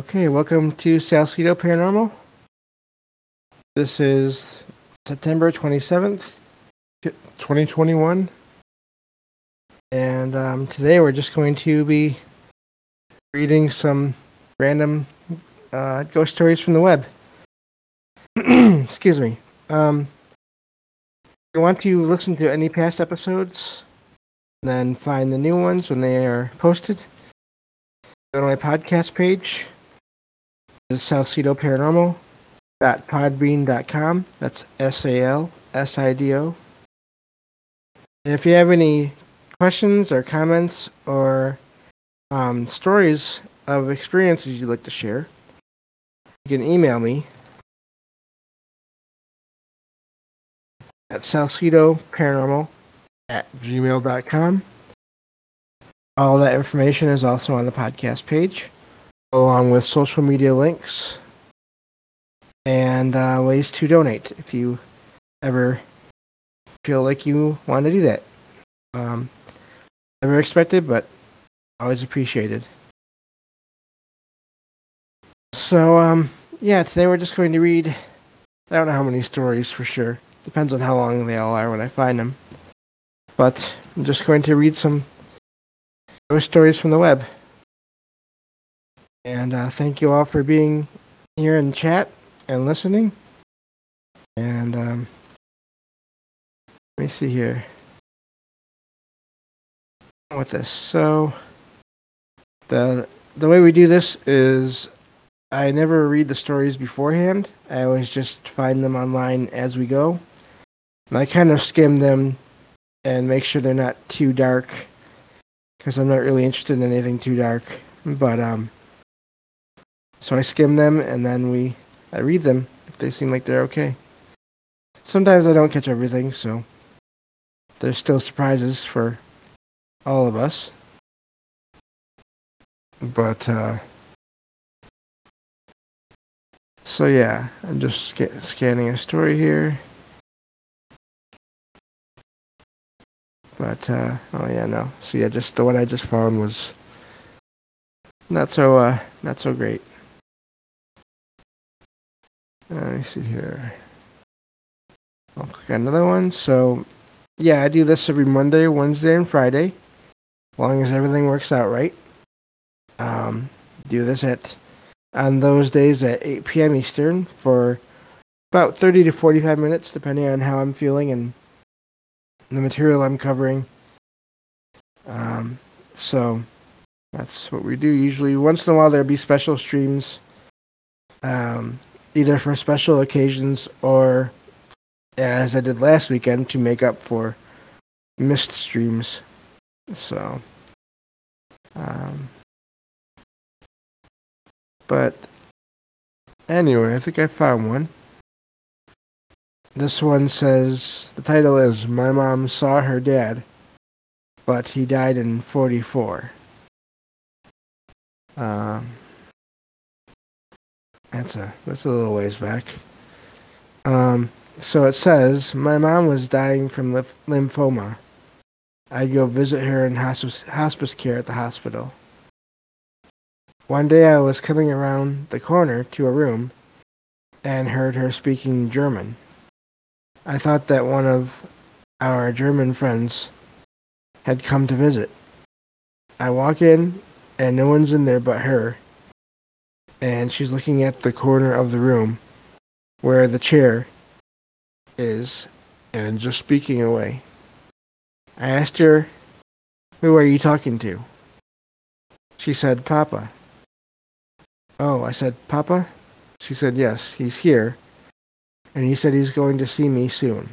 Okay, welcome to Salcedo Paranormal. This is September 27th, 2021. And today we're just going to be reading some random ghost stories from the web. Excuse me. If you want to listen to any past episodes, then find the new ones when they are posted. Go to my podcast page. It's salcidoparanormal.podbean.com. That's SALSIDO. And if you have any questions or comments or stories of experiences you'd like to share, you can email me at salcidoparanormal@gmail.com. All that information is also on the podcast page, along with social media links and ways to donate if you ever feel like you want to do that. Never expected, but always appreciated. So, today we're just going to read, I don't know how many stories for sure. Depends on how long they all are when I find them. But I'm just going to read some ghost stories from the web. And thank you all for being here in chat and listening. And let me see here. With this. So the way we do this is I never read the stories beforehand. I always just find them online as we go. And I kind of skim them and make sure they're not too dark, because I'm not really interested in anything too dark. But so I skim them and then I read them if they seem like they're okay. Sometimes I don't catch everything, so there's still surprises for all of us. But so yeah, I'm just scanning a story here. But So yeah, just the one I just found was not so great. Let me see here. I'll click on another one. So yeah, I do this every Monday, Wednesday, and Friday, as long as everything works out right. Do this on those days at 8 p.m. Eastern for about 30 to 45 minutes, depending on how I'm feeling and the material I'm covering. So that's what we do usually. Once in a while there'll be special streams, either for special occasions or, as I did last weekend, to make up for missed streams. So but anyway, I think I found one. This one says, the title is "My Mom Saw Her Dad, but he died in 44. That's a little ways back. So it says, my mom was dying from lymphoma. I'd go visit her in hospice care at the hospital. One day I was coming around the corner to a room and heard her speaking German. I thought that one of our German friends had come to visit. I walk in and no one's in there but her, and she's looking at the corner of the room where the chair is and just speaking away. I asked her, "Who are you talking to?" She said, "Papa." Oh, I said, "Papa?" She said, "Yes, he's here, and he said he's going to see me soon."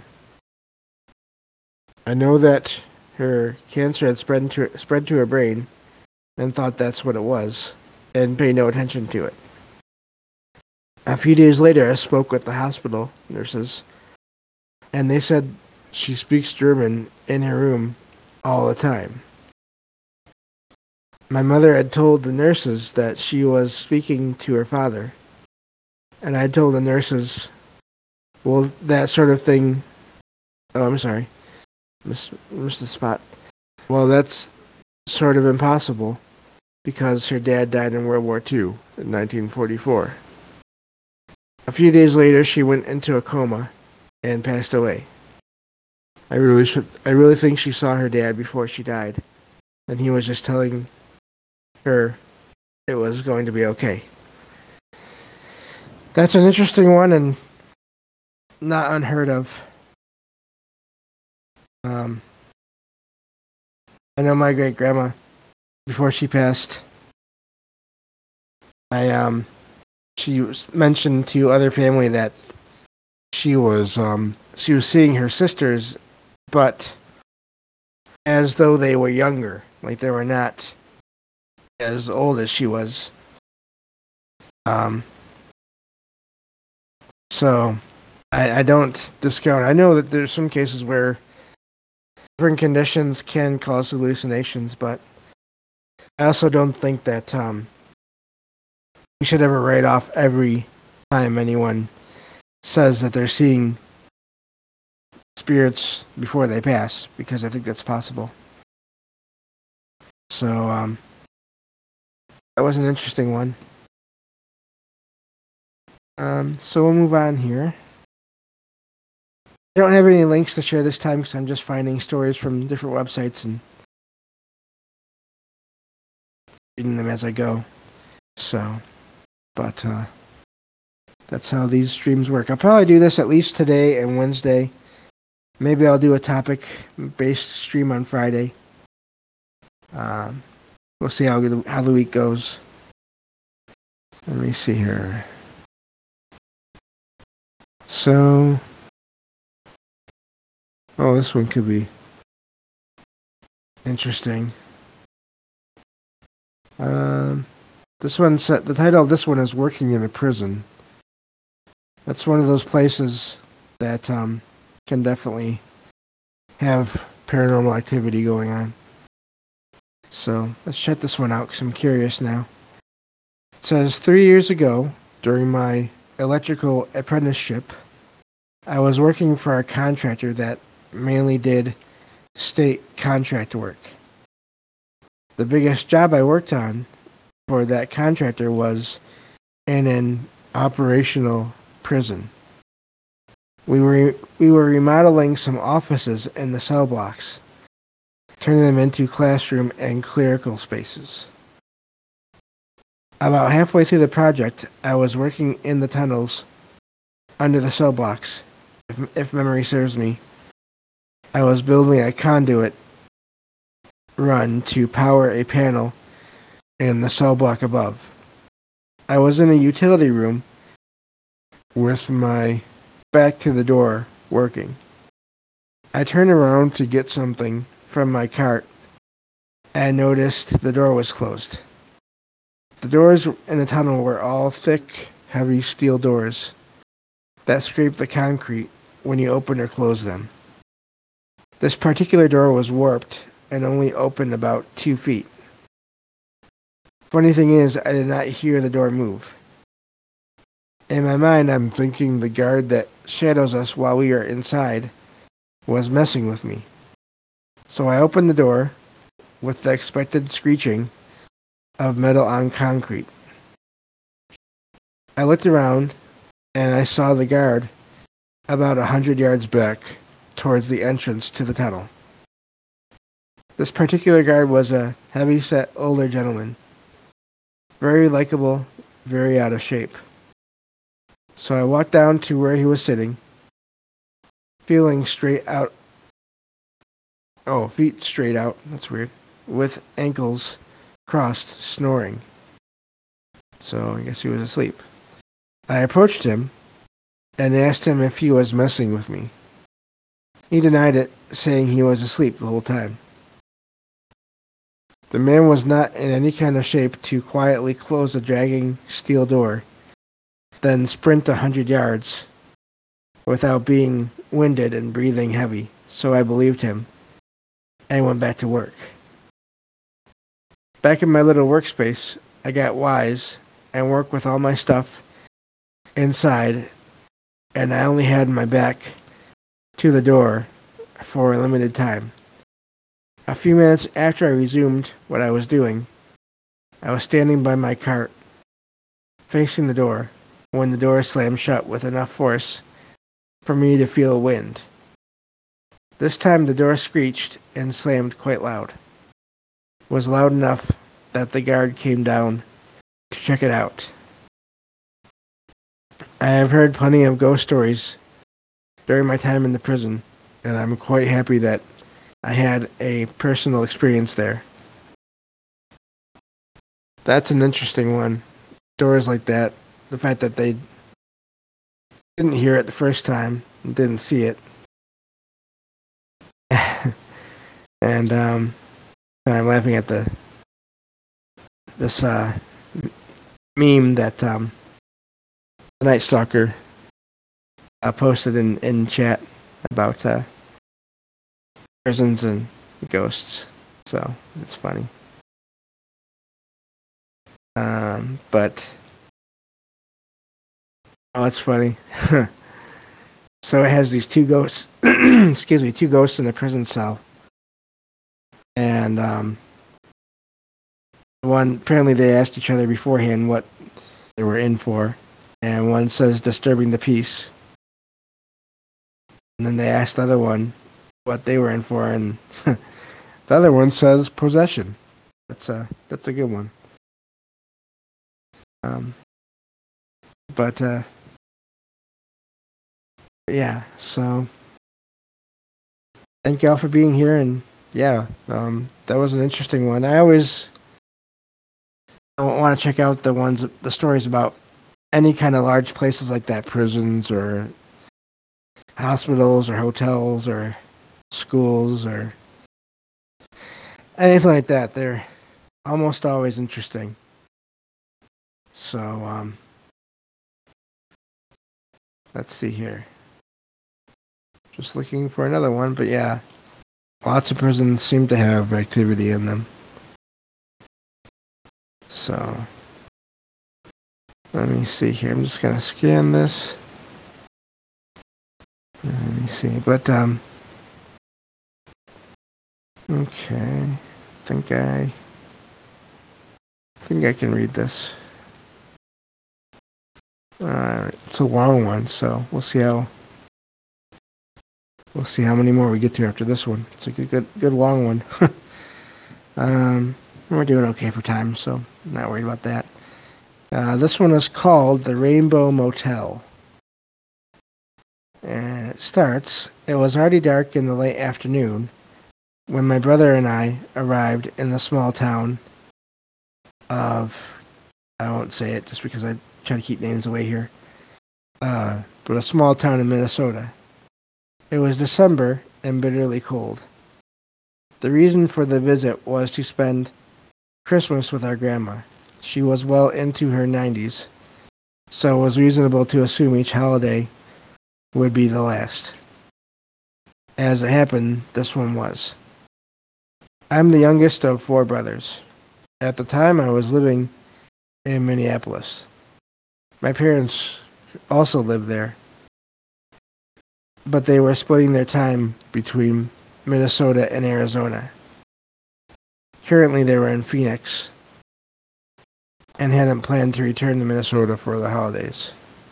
I know that her cancer had spread to her brain, and thought that's what it was, and paid no attention to it. A few days later, I spoke with the hospital nurses, and they said she speaks German in her room all the time. My mother had told the nurses that she was speaking to her father, and I told the nurses, well, that sort of thing... Oh, I'm sorry. Missed the spot. Well, that's sort of impossible. because her dad died in World War II in 1944. A few days later, she went into a coma and passed away. I really think she saw her dad before she died, and he was just telling her it was going to be okay. That's an interesting one and not unheard of. I know my great grandma, before she passed, she mentioned to other family that she was seeing her sisters, but as though they were younger, like they were not as old as she was. So I don't discount. I know that there's some cases where different conditions can cause hallucinations, but I also don't think that we should ever write off every time anyone says that they're seeing spirits before they pass, because I think that's possible. So that was an interesting one. So we'll move on here. I don't have any links to share this time because I'm just finding stories from different websites and reading them as I go. So, but that's how these streams work. I'll probably do this at least today and Wednesday. Maybe I'll do a topic-based stream on Friday. We'll see how the week goes. Let me see here. So, this one could be interesting. This one said the title of this one is "Working in a Prison." That's one of those places that can definitely have paranormal activity going on. So let's check this one out because I'm curious now. It says 3 years ago, during my electrical apprenticeship, I was working for a contractor that mainly did state contract work. The biggest job I worked on for that contractor was in an operational prison. We were remodeling some offices in the cell blocks, turning them into classroom and clerical spaces. About halfway through the project, I was working in the tunnels under the cell blocks. If memory serves me, I was building a conduit run to power a panel in the cell block above. I was in a utility room with my back to the door working. I turned around to get something from my cart and noticed the door was closed. The doors in the tunnel were all thick, heavy steel doors that scraped the concrete when you open or close them. This particular door was warped and only opened about 2 feet. Funny thing is, I did not hear the door move. In my mind, I'm thinking the guard that shadows us while we are inside was messing with me. So I opened the door with the expected screeching of metal on concrete. I looked around and I saw the guard about 100 yards back towards the entrance to the tunnel. This particular guard was a heavy-set older gentleman. Very likable, very out of shape. So I walked down to where he was sitting, feet straight out, that's weird, with ankles crossed, snoring. So I guess he was asleep. I approached him and asked him if he was messing with me. He denied it, saying he was asleep the whole time. The man was not in any kind of shape to quietly close a dragging steel door, then sprint 100 yards without being winded and breathing heavy, so I believed him and went back to work. Back in my little workspace, I got wise and worked with all my stuff inside, and I only had my back to the door for a limited time. A few minutes after I resumed what I was doing, I was standing by my cart, facing the door, when the door slammed shut with enough force for me to feel wind. This time the door screeched and slammed quite loud. It was loud enough that the guard came down to check it out. I have heard plenty of ghost stories during my time in the prison, and I'm quite happy that I had a personal experience there. That's an interesting one. Doors like that, the fact that they didn't hear it the first time and didn't see it. And I'm laughing at this meme that the Night Stalker posted in chat about prisons and ghosts. So it's funny. But oh, it's funny. So it has these two ghosts. Excuse me, two ghosts in a prison cell, and one apparently they asked each other beforehand what they were in for, and one says disturbing the peace, and then they asked the other one what they were in for, and the other one says possession. That's a good one. But yeah, so thank y'all for being here, and yeah, that was an interesting one. I always want to check out the stories about any kind of large places like that, prisons or hospitals or hotels or schools or anything like that. They're almost always interesting. So, let's see here. Just looking for another one, but yeah, lots of prisons seem to have activity in them. So, let me see here. I'm just gonna scan this. Let me see, but okay. I think I can read this. It's a long one, so we'll see how many more we get to after this one. It's a good long one. We're doing okay for time, so I'm not worried about that. This one is called the Rainbow Motel. And it starts, it was already dark in the late afternoon when my brother and I arrived in the small town of, I won't say it just because I try to keep names away here, but a small town in Minnesota. It was December and bitterly cold. The reason for the visit was to spend Christmas with our grandma. She was well into her 90s, so it was reasonable to assume each holiday would be the last. As it happened, this one was. I'm the youngest of 4 brothers. At the time, I was living in Minneapolis. My parents also lived there, but they were splitting their time between Minnesota and Arizona. Currently, they were in Phoenix and hadn't planned to return to Minnesota for the holidays.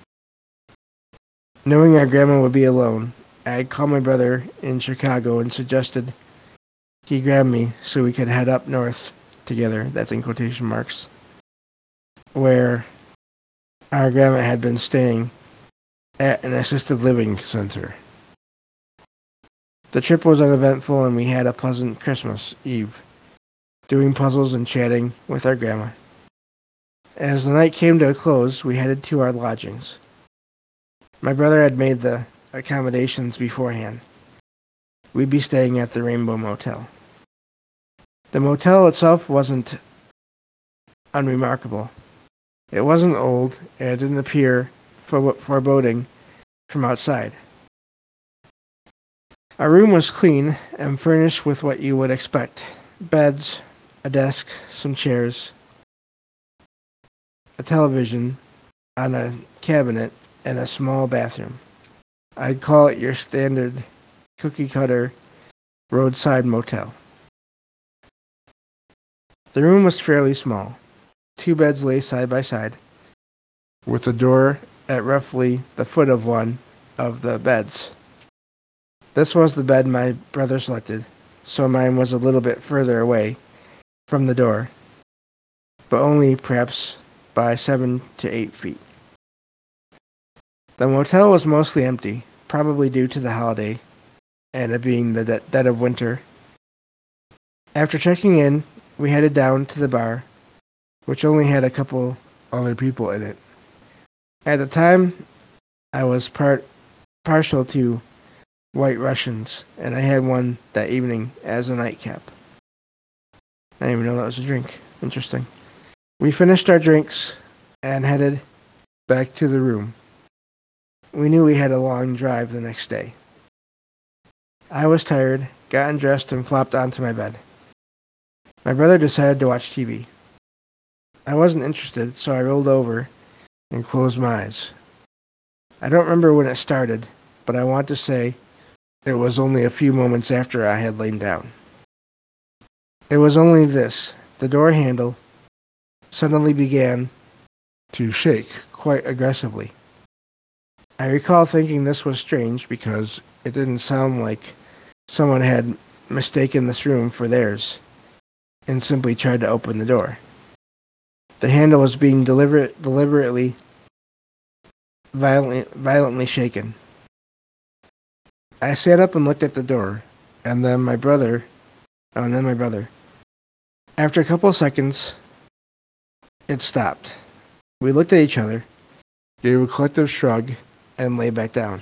Knowing our grandma would be alone, I called my brother in Chicago and suggested he grab me so we could head up north together, that's in quotation marks, where our grandma had been staying at an assisted living center. The trip was uneventful and we had a pleasant Christmas Eve, doing puzzles and chatting with our grandma. As the night came to a close, we headed to our lodgings. My brother had made the accommodations beforehand. We'd be staying at the Rainbow Motel. The motel itself wasn't unremarkable. It wasn't old, and it didn't appear foreboding from outside. Our room was clean and furnished with what you would expect. Beds, a desk, some chairs, a television on a cabinet, and a small bathroom. I'd call it your standard cookie-cutter roadside motel. The room was fairly small. two beds lay side by side, with the door at roughly the foot of one of the beds. This was the bed my brother selected, so mine was a little bit further away from the door, but only perhaps by 7 to 8 feet. The motel was mostly empty, probably due to the holiday and it being the dead of winter. After checking in, we headed down to the bar, which only had a couple other people in it. At the time, I was partial to White Russians, and I had one that evening as a nightcap. I didn't even know that was a drink. Interesting. We finished our drinks and headed back to the room. We knew we had a long drive the next day. I was tired, got undressed, and flopped onto my bed. My brother decided to watch TV. I wasn't interested, so I rolled over and closed my eyes. I don't remember when it started, but I want to say it was only a few moments after I had lain down. It was only this. The door handle suddenly began to shake quite aggressively. I recall thinking this was strange because it didn't sound like someone had mistaken this room for theirs and simply tried to open the door. The handle was being deliberately, violently shaken. I sat up and looked at the door, and then my brother. After a couple of seconds, it stopped. We looked at each other, gave a collective shrug, and lay back down.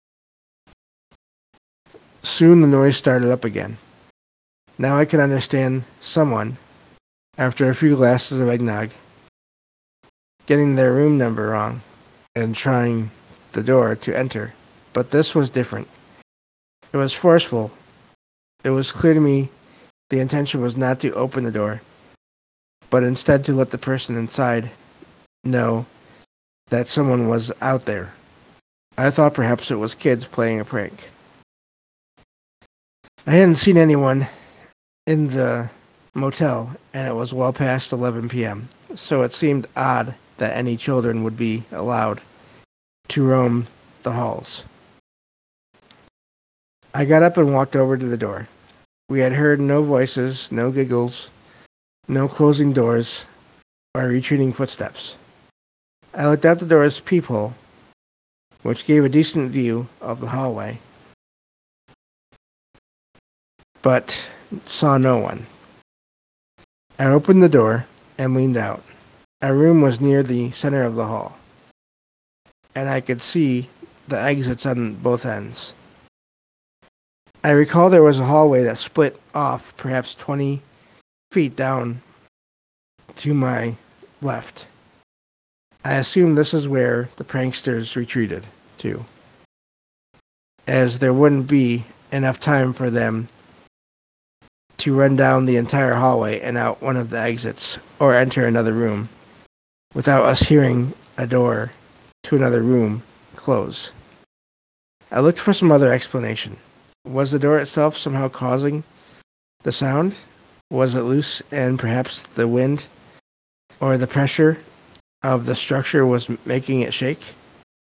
Soon the noise started up again. Now I could understand someone, after a few glasses of eggnog, getting their room number wrong and trying the door to enter. But this was different. It was forceful. It was clear to me the intention was not to open the door, but instead to let the person inside know that someone was out there. I thought perhaps it was kids playing a prank. I hadn't seen anyone in the motel, and it was well past 11 p.m., so it seemed odd that any children would be allowed to roam the halls. I got up and walked over to the door. We had heard no voices, no giggles, no closing doors, or retreating footsteps. I looked out the door's peephole, which gave a decent view of the hallway, but saw no one. I opened the door and leaned out. Our room was near the center of the hall, and I could see the exits on both ends. I recall there was a hallway that split off perhaps 20 feet down to my left. I assume this is where the pranksters retreated to, as there wouldn't be enough time for them to run down the entire hallway and out one of the exits or enter another room without us hearing a door to another room close. I looked for some other explanation. Was the door itself somehow causing the sound? Was it loose and perhaps the wind or the pressure of the structure was making it shake?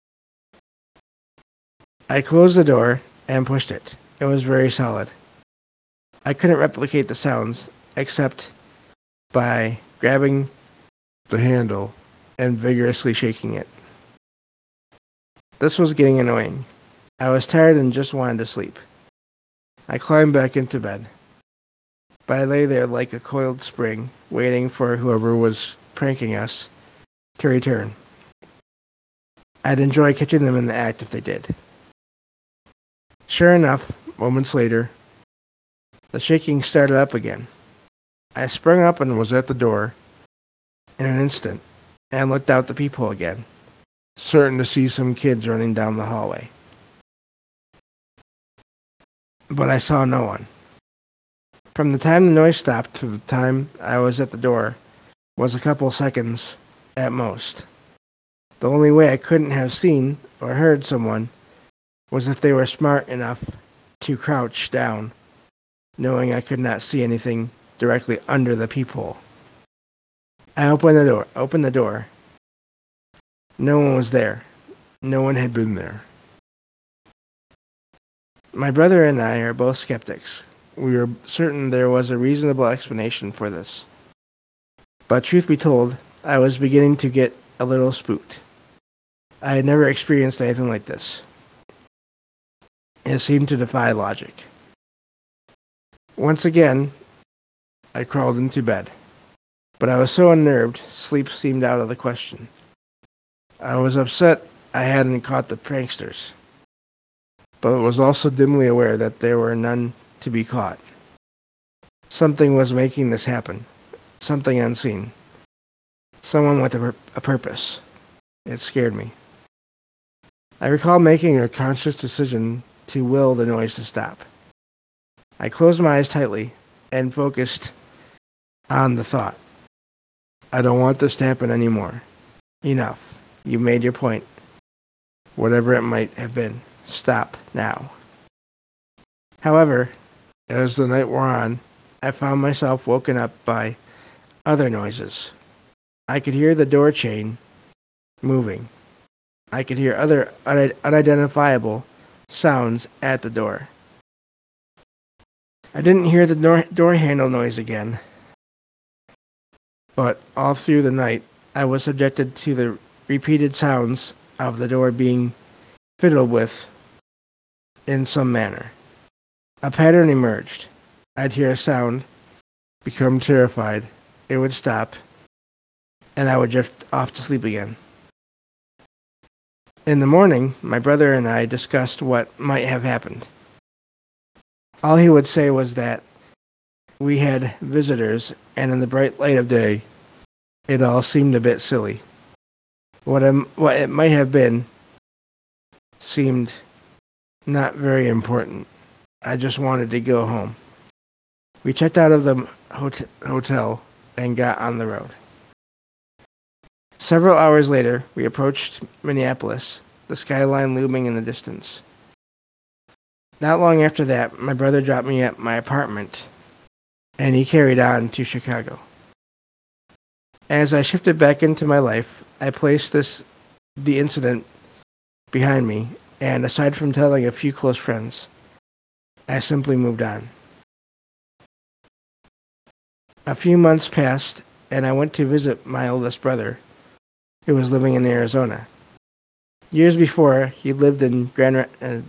I closed the door and pushed it. It was very solid. I couldn't replicate the sounds except by grabbing the handle and vigorously shaking it. This was getting annoying. I was tired and just wanted to sleep. I climbed back into bed, but I lay there like a coiled spring, waiting for whoever was pranking us to return. I'd enjoy catching them in the act if they did. Sure enough, moments later, the shaking started up again. I sprung up and was at the door in an instant, and looked out the peephole again, certain to see some kids running down the hallway. But I saw no one. From the time the noise stopped to the time I was at the door was a couple seconds at most. The only way I couldn't have seen or heard someone was if they were smart enough to crouch down, knowing I could not see anything directly under the peephole. I opened the door. No one was there. No one had been there. My brother and I are both skeptics. We were certain there was a reasonable explanation for this. But truth be told, I was beginning to get a little spooked. I had never experienced anything like this. It seemed to defy logic. Once again, I crawled into bed. But I was so unnerved, sleep seemed out of the question. I was upset I hadn't caught the pranksters, but was also dimly aware that there were none to be caught. Something was making this happen. Something unseen. Someone with a purpose. It scared me. I recall making a conscious decision to will the noise to stop. I closed my eyes tightly and focused on the thought. I don't want this to happen anymore. Enough. You've made your point. Whatever it might have been. Stop now. However, as the night wore on, I found myself woken up by other noises. I could hear the door chain moving. I could hear other unidentifiable sounds at the door. I didn't hear the door handle noise again, but all through the night, I was subjected to the repeated sounds of the door being fiddled with in some manner. A pattern emerged. I'd hear a sound, become terrified, it would stop, and I would drift off to sleep again. In the morning, my brother and I discussed what might have happened. All he would say was that we had visitors, and in the bright light of day, it all seemed a bit silly. What it might have been seemed not very important. I just wanted to go home. We checked out of the hotel and got on the road. Several hours later, we approached Minneapolis, the skyline looming in the distance. Not long after that, my brother dropped me at my apartment, and he carried on to Chicago. As I shifted back into my life, I placed the incident behind me, and aside from telling a few close friends, I simply moved on. A few months passed, and I went to visit my oldest brother, who was living in Arizona. Years before, he lived in Grand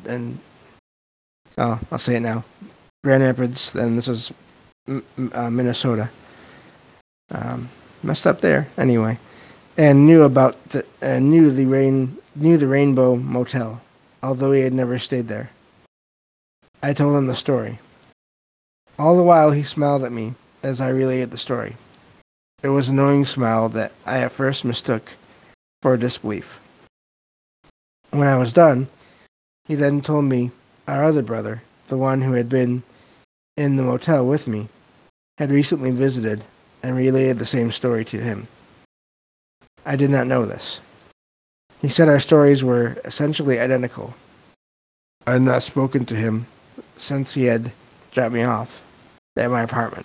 Rapids, and this was Minnesota. Messed up there, anyway. And knew the Rainbow Motel, although he had never stayed there. I told him the story. All the while, he smiled at me as I related the story. It was an annoying smile that I at first mistook for disbelief. When I was done, he then told me our other brother, the one who had been in the motel with me, had recently visited and related the same story to him. I did not know this. He said our stories were essentially identical. I had not spoken to him since he had dropped me off at my apartment.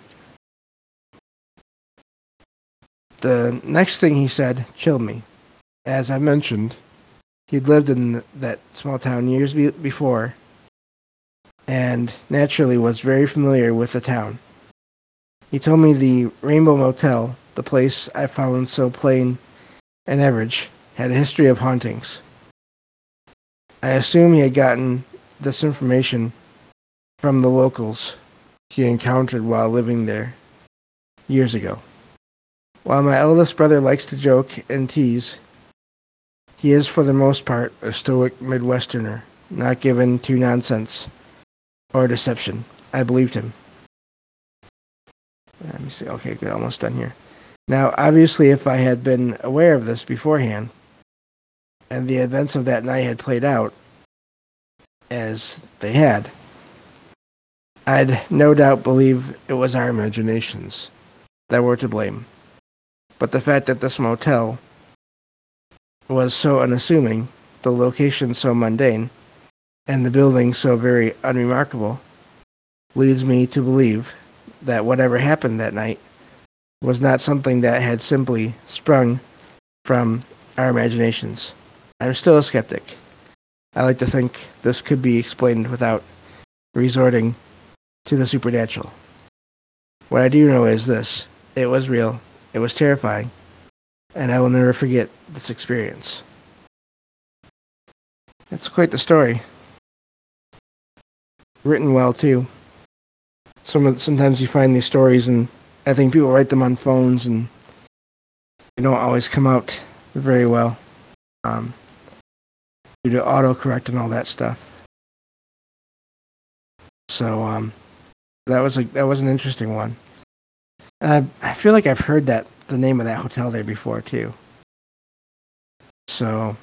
The next thing he said chilled me. As I mentioned, he'd lived in that small town years before and naturally was very familiar with the town. He told me the Rainbow Motel, the place I found so plain and average, had a history of hauntings. I assume he had gotten this information from the locals he encountered while living there years ago. While my eldest brother likes to joke and tease, he is for the most part a stoic Midwesterner, not given to nonsense or deception. I believed him. Let me see. Okay, good. Almost done here. Now, obviously, if I had been aware of this beforehand, and the events of that night had played out as they had, I'd no doubt believe it was our imaginations that were to blame. But the fact that this motel was so unassuming, the location so mundane, and the building so very unremarkable, leads me to believe that whatever happened that night was not something that had simply sprung from our imaginations. I'm still a skeptic. I like to think this could be explained without resorting to the supernatural. What I do know is this: it was real, it was terrifying, and I will never forget this experience. That's quite the story. Written well, too. Sometimes you find these stories, and I think people write them on phones, and they don't always come out very well due to autocorrect and all that stuff. So that was an interesting one. I feel like I've heard the name of that hotel there before too. So,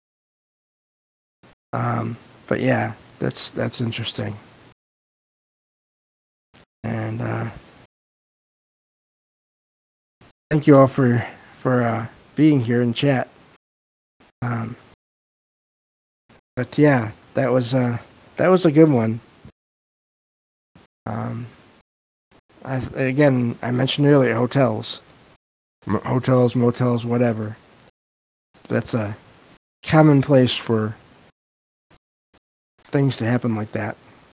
but yeah, that's interesting. And thank you all for being here in chat. But yeah, that was a good one. I mentioned earlier hotels, motels, whatever. That's a common place for things to happen like that.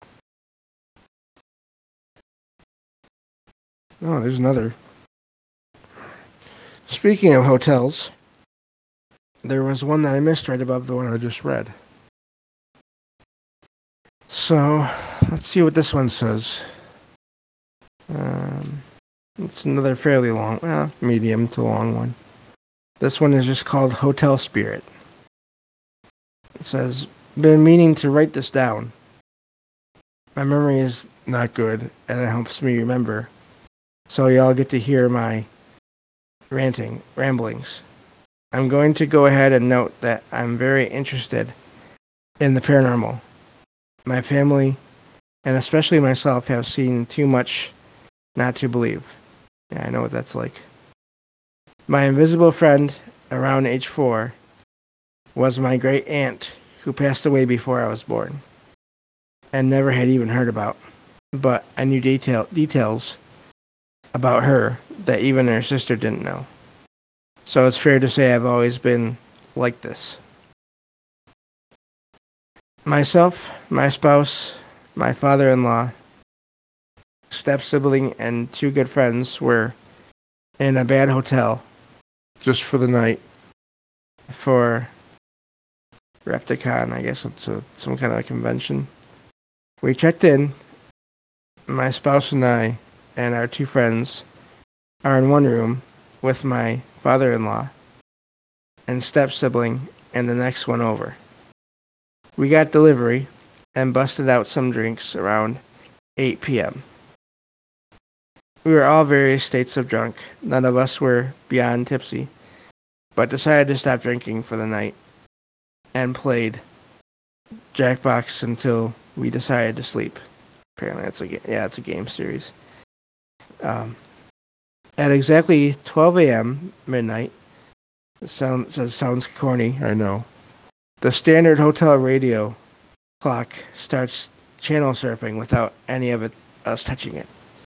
Oh, there's another. Speaking of hotels, there was one that I missed right above the one I just read. So, let's see what this one says. It's another fairly long, medium to long one. This one is just called Hotel Spirit. It says, been meaning to write this down. My memory is not good, and it helps me remember. So y'all get to hear my ramblings. I'm going to go ahead and note that I'm very interested in the paranormal. My family, and especially myself, have seen too much not to believe. Yeah, I know what that's like. My invisible friend, around age 4, was my great aunt who passed away before I was born, and never had even heard about. But I knew details about her that even her sister didn't know. So it's fair to say I've always been like this. Myself, my spouse, my father-in-law, step-sibling, and 2 good friends were in a bad hotel just for the night for Repticon. I guess it's some kind of a convention. We checked in. My spouse and I and our 2 friends are in one room with my father-in-law and step-sibling and the next one over. We got delivery and busted out some drinks around 8 p.m. We were all various states of drunk. None of us were beyond tipsy, but decided to stop drinking for the night and played Jackbox until we decided to sleep. Apparently it's a game series. At exactly 12 a.m. midnight, sounds corny, I know. The standard hotel radio clock starts channel surfing without any of us touching it.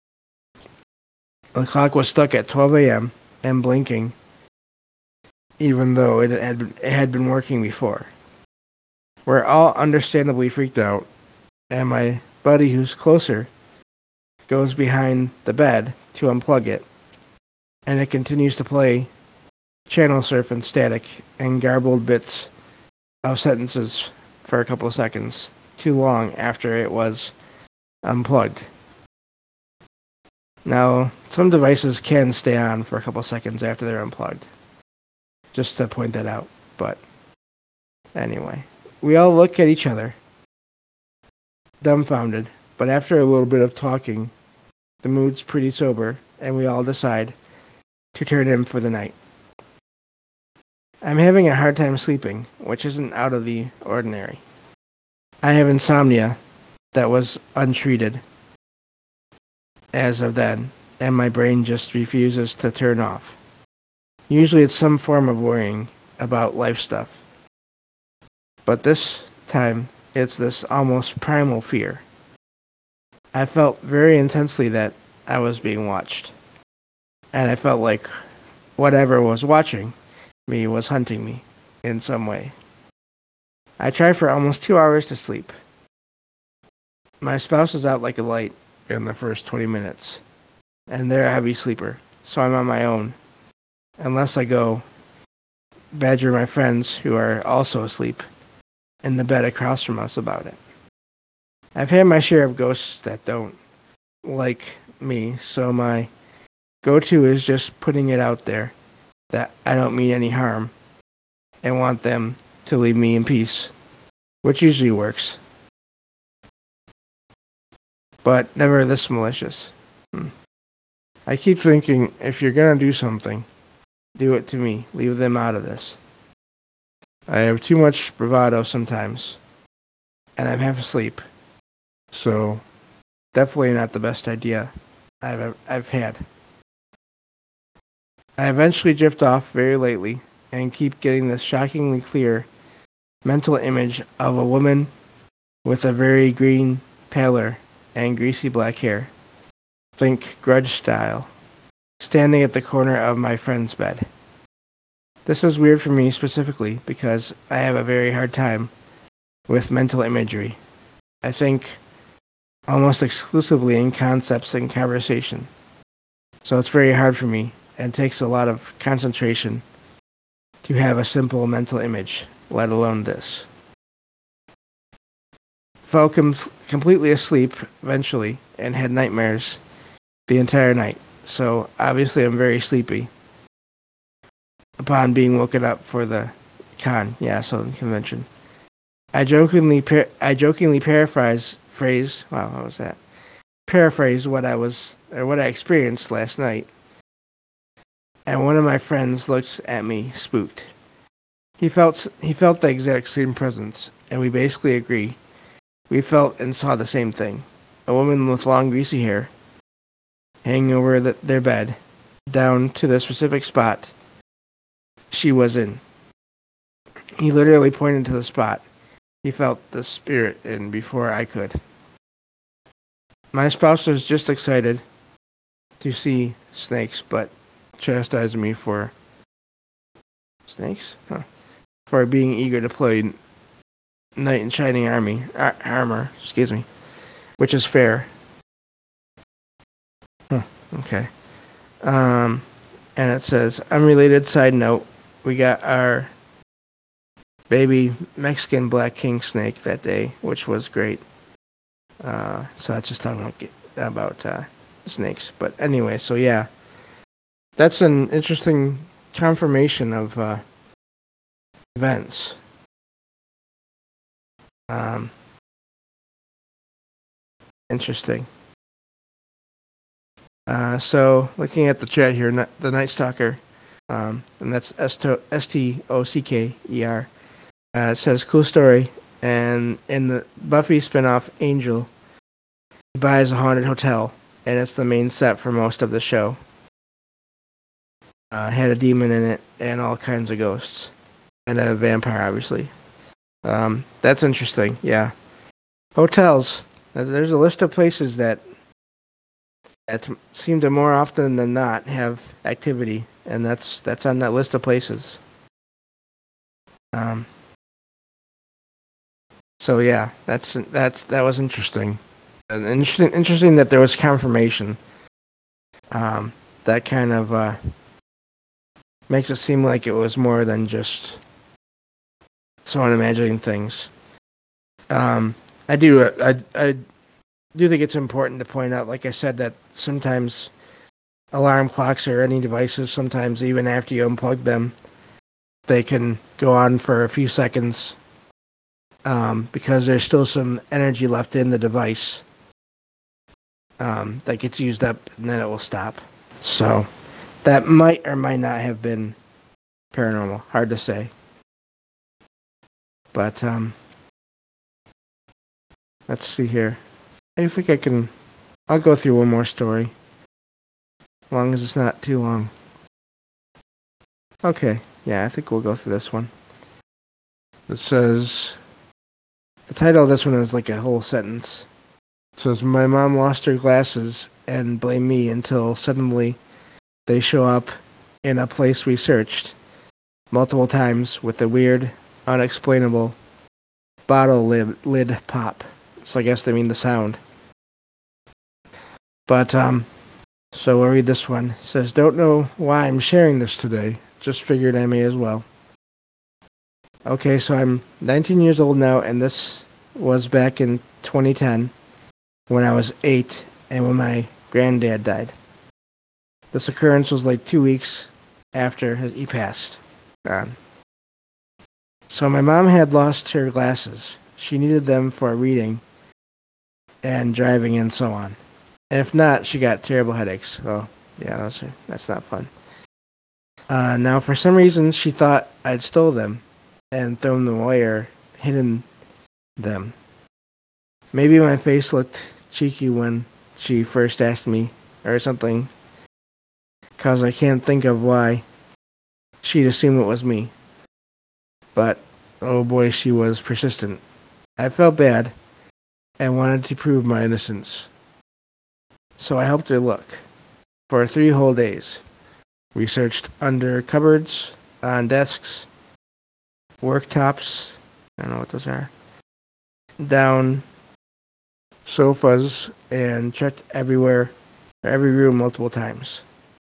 The clock was stuck at 12 a.m. and blinking, even though it had been working before. We're all understandably freaked out, and my buddy, who's closer, goes behind the bed to unplug it, and it continues to play channel surf and static and garbled bits of sentences for a couple of seconds, too long after it was unplugged. Now, some devices can stay on for a couple of seconds after they're unplugged. Just to point that out. But anyway, we all look at each other, dumbfounded, but after a little bit of talking, the mood's pretty sober, and we all decide to turn in for the night. I'm having a hard time sleeping, which isn't out of the ordinary. I have insomnia that was untreated as of then, and my brain just refuses to turn off. Usually it's some form of worrying about life stuff. But this time, it's this almost primal fear. I felt very intensely that I was being watched. and I felt like whatever was watching me was hunting me in some way. I tried for almost 2 hours to sleep. My spouse is out like a light in the first 20 minutes, and they're a heavy sleeper, so I'm on my own, unless I go badger my friends who are also asleep in the bed across from us about it. I've had my share of ghosts that don't like me, so my go-to is just putting it out there that I don't mean any harm and want them to leave me in peace, which usually works, but never this malicious. I keep thinking, if you're gonna do something, do it to me. Leave them out of this. I have too much bravado sometimes, and I'm half asleep, so definitely not the best idea I've had. I eventually drift off very lately and keep getting this shockingly clear mental image of a woman with a very green pallor and greasy black hair, think Grudge style, standing at the corner of my friend's bed. This is weird for me specifically because I have a very hard time with mental imagery. I think almost exclusively in concepts and conversation. So it's very hard for me and takes a lot of concentration to have a simple mental image, let alone this. Fell completely asleep eventually and had nightmares the entire night. So obviously I'm very sleepy upon being woken up for the the convention. I jokingly paraphrase what I experienced last night, and one of my friends looked at me spooked. He felt the exact same presence, and we basically agree. We felt and saw the same thing: a woman with long greasy hair, hanging over their bed, down to the specific spot she was in. He literally pointed to the spot he felt the spirit in before I could. My spouse was just excited to see snakes, but chastised me for snakes? Huh. For being eager to play knight in shining armor, which is fair. Huh. Okay. And it says, unrelated side note, we got our baby Mexican black king snake that day, which was great. So that's just talking about snakes. But anyway, so yeah, that's an interesting confirmation of events. Interesting. So looking at the chat here, the Night Stalker, and that's Stocker. It says, cool story. And in the Buffy spinoff Angel, he buys a haunted hotel, and it's the main set for most of the show. Had a demon in it, and all kinds of ghosts. And a vampire, obviously. That's interesting, yeah. Hotels. There's a list of places that seem to more often than not have activity, and that's on that list of places. So yeah, that was interesting. And interesting that there was confirmation. That kind of makes it seem like it was more than just someone imagining things. I do think it's important to point out, like I said, that sometimes alarm clocks or any devices, sometimes even after you unplug them, they can go on for a few seconds because there's still some energy left in the device that gets used up, and then it will stop. So that might or might not have been paranormal. Hard to say. But let's see here. I think I'll go through one more story. As long as it's not too long. Okay, yeah, I think we'll go through this one. It says, the title of this one is like a whole sentence. It says, my mom lost her glasses and blamed me until suddenly they show up in a place we searched multiple times with a weird, unexplainable bottle lid pop. So I guess they mean the sound. But, so I'll read this one. It says, don't know why I'm sharing this today. Just figured I may as well. Okay, so I'm 19 years old now, and this was back in 2010 when I was 8 and when my granddad died. This occurrence was like 2 weeks after he passed on. So my mom had lost her glasses. She needed them for reading and driving and so on. And if not, she got terrible headaches. Oh, yeah, that's not fun. Now, for some reason, she thought I'd stole them and thrown them away or hidden them. Maybe my face looked cheeky when she first asked me or something, because I can't think of why she'd assume it was me. But, oh boy, she was persistent. I felt bad and wanted to prove my innocence. So I helped her look. For 3 whole days, we searched under cupboards, on desks, worktops, I don't know what those are, down sofas, and checked everywhere, every room multiple times.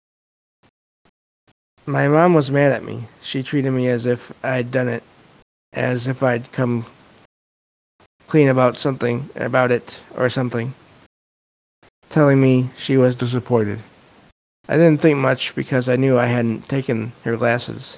My mom was mad at me. She treated me as if I'd done it, as if I'd come clean about it or something, telling me she was disappointed. I didn't think much because I knew I hadn't taken her glasses.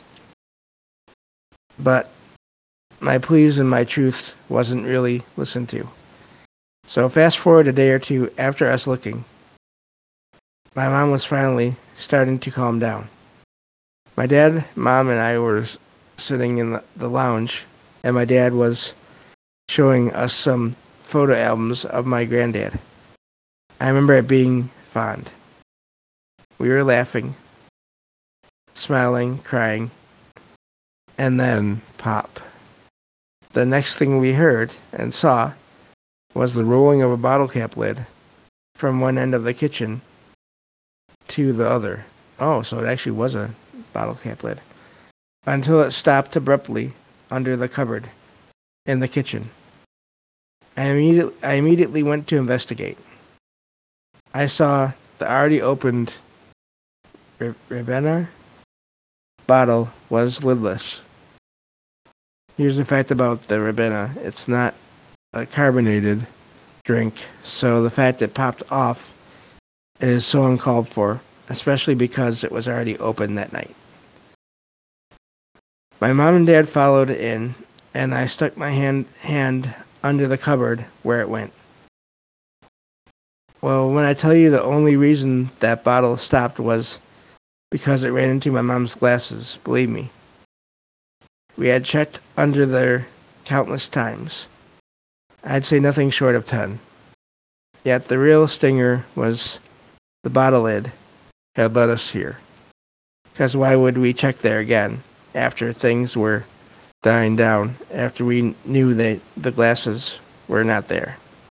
But my pleas and my truth wasn't really listened to. So fast forward a day or two after us looking, my mom was finally starting to calm down. My dad, mom, and I were sitting in the lounge, and my dad was showing us some photo albums of my granddad. I remember it being fond. We were laughing, smiling, crying, and then pop. The next thing we heard and saw was the rolling of a bottle cap lid from one end of the kitchen to the other. Oh, so it actually was a bottle cap lid. Until it stopped abruptly under the cupboard in the kitchen. I immediately went to investigate. I saw the already opened Ribena bottle was lidless. Here's the fact about the Ribena. It's not a carbonated drink, so the fact it popped off is so uncalled for, especially because it was already open that night. My mom and dad followed in, and I stuck my hand under the cupboard where it went. Well, when I tell you the only reason that bottle stopped was because it ran into my mom's glasses, believe me. We had checked under there countless times. I'd say nothing short of 10. Yet the real stinger was the bottle lid had led us here. Because why would we check there again after things were dying down, after we knew that the glasses were not there?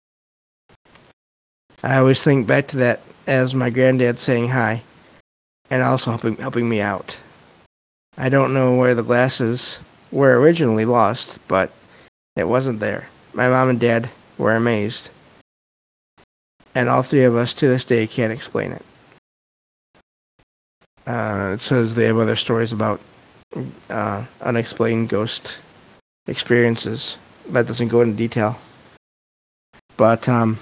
I always think back to that as my granddad saying hi and also helping me out. I don't know where the glasses were originally lost, but it wasn't there. My mom and dad were amazed, and all 3 of us to this day can't explain it. It says they have other stories about unexplained ghost experiences, but doesn't go into detail. But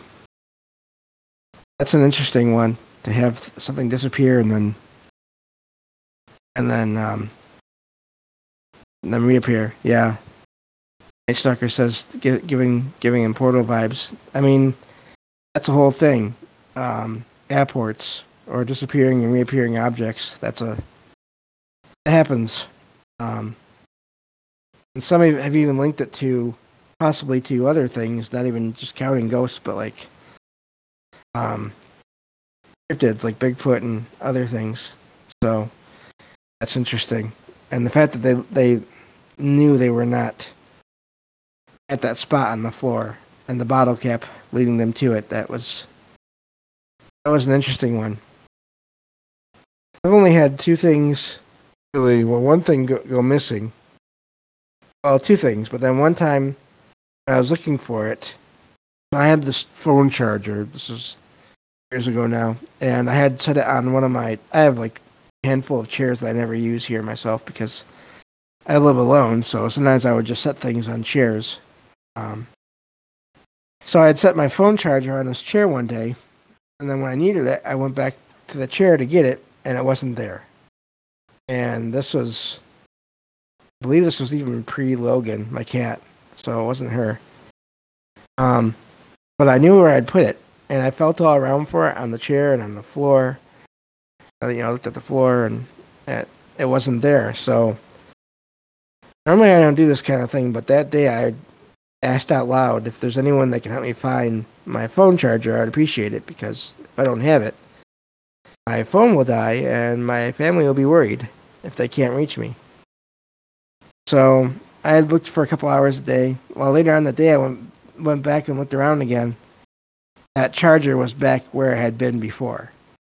that's an interesting one, to have something disappear and then reappear. Yeah. Night Stalker says giving him portal vibes. I mean, that's a whole thing. Airports or disappearing and reappearing objects. That happens. And some have even linked it to possibly to other things, not even just counting ghosts, but like cryptids like Bigfoot and other things. So that's interesting. And the fact that they knew they were not at that spot on the floor and the bottle cap leading them to it, that was an interesting one. I've only had two things really. Well, one thing go missing. Well, two things, but then one time I was looking for it. I had this phone charger. This is years ago now, and I had set it on one of my. I have like a handful of chairs that I never use here myself because I live alone. So sometimes I would just set things on chairs. Um, so I had set my phone charger on this chair one day, and then when I needed it, I went back to the chair to get it, and it wasn't there. And this was, I believe this was even pre-Logan, my cat, so it wasn't her. Um, but I knew where I'd put it, and I felt all around for it on the chair and on the floor. I looked at the floor, and it wasn't there. So normally I don't do this kind of thing, but that day I asked out loud if there's anyone that can help me find my phone charger. I'd appreciate it because if I don't have it, my phone will die, and my family will be worried if they can't reach me. So I had looked for a couple hours a day. Well, later on in the day, I went back and looked around again. That charger was back where it had been before.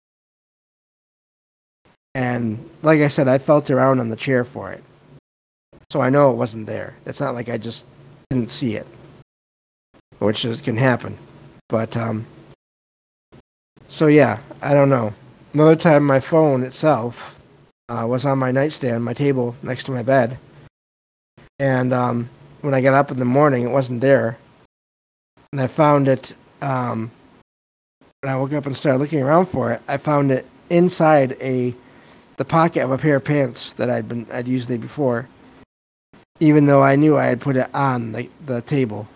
And like I said, I felt around on the chair for it. So I know it wasn't there. It's not like I just didn't see it, which can happen. But, so yeah, I don't know. Another time, my phone itself was on my nightstand, my table next to my bed. And when I got up in the morning, it wasn't there. And I found it, when I woke up and started looking around for it, I found it inside the pocket of a pair of pants that I'd used the day before, even though I knew I had put it on the table.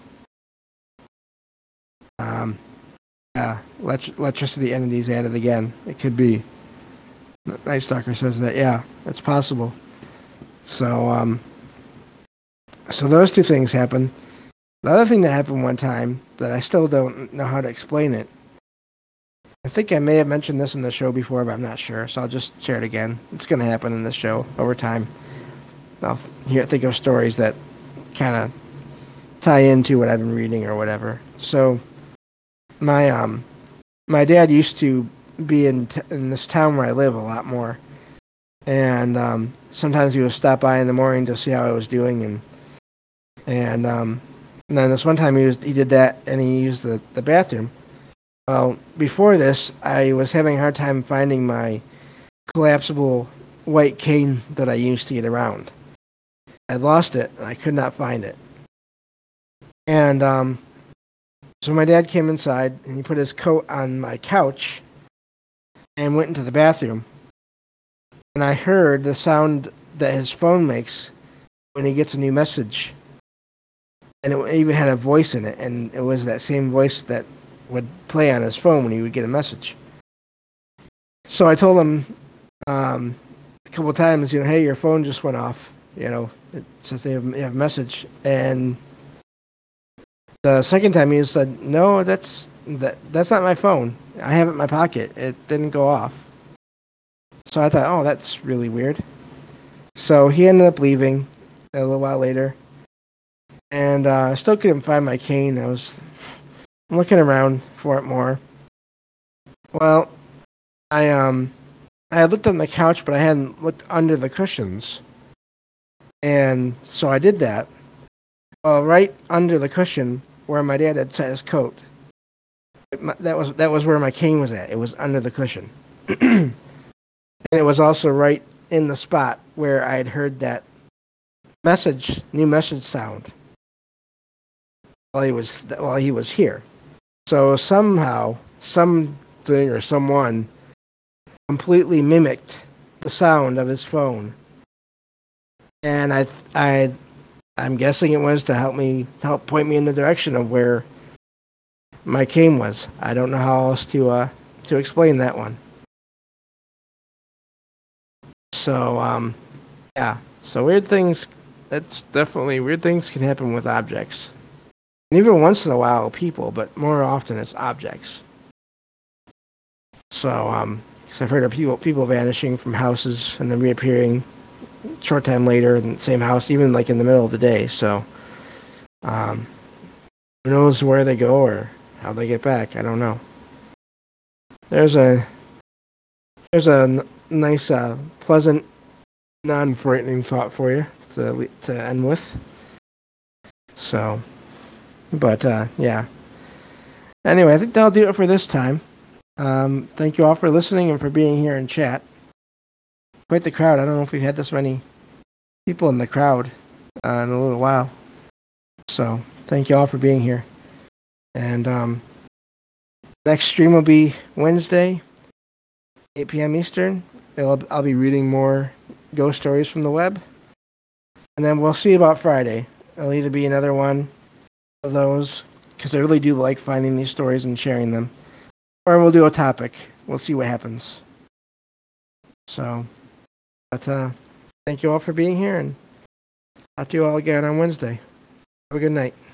Yeah, electricity entities added again. It could be. Night Stalker says that, yeah, it's possible. So, so those two things happened. The other thing that happened one time that I still don't know how to explain it. I think I may have mentioned this in the show before, but I'm not sure, so I'll just share it again. It's going to happen in this show over time. I'll think of stories that kind of tie into what I've been reading or whatever. So, my dad used to be in this town where I live a lot more, and sometimes he would stop by in the morning to see how I was doing, and then this one time he did that, and he used the bathroom. Well, before this, I was having a hard time finding my collapsible white cane that I used to get around. I lost it, and I could not find it. And so my dad came inside, and he put his coat on my couch and went into the bathroom. And I heard the sound that his phone makes when he gets a new message. And it even had a voice in it, and it was that same voice that would play on his phone when he would get a message. So I told him a couple of times, hey, your phone just went off. It says they have a message. And the second time he said, no, that's not my phone. I have it in my pocket. It didn't go off. So I thought, oh, that's really weird. So he ended up leaving a little while later. And I still couldn't find my cane. I was looking around for it more. Well, I had looked on the couch, but I hadn't looked under the cushions. And so I did that. Well, right under the cushion where my dad had set his coat. That was where my cane was at. It was under the cushion. And it was also right in the spot where I had heard that new message sound while he was here. So somehow, something or someone completely mimicked the sound of his phone. And I'm guessing it was to help point me in the direction of where my cane was. I don't know how else to explain that one. So yeah. So weird things. That's definitely weird things can happen with objects. And even once in a while, people, but more often it's objects. So, because I've heard of people vanishing from houses and then reappearing short time later in the same house, even like in the middle of the day. So, who knows where they go or how they get back? I don't know. There's nice, pleasant, non-frightening thought for you to end with. So, but yeah. Anyway, I think that'll do it for this time. Thank you all for listening and for being here in chat. Quite the crowd. I don't know if we've had this many people in the crowd in a little while. So, thank you all for being here. And next stream will be Wednesday, 8 p.m. Eastern. I'll be reading more ghost stories from the web. And then we'll see about Friday. It'll either be another one of those, because I really do like finding these stories and sharing them. Or we'll do a topic. We'll see what happens. So, but thank you all for being here, and talk to you all again on Wednesday. Have a good night.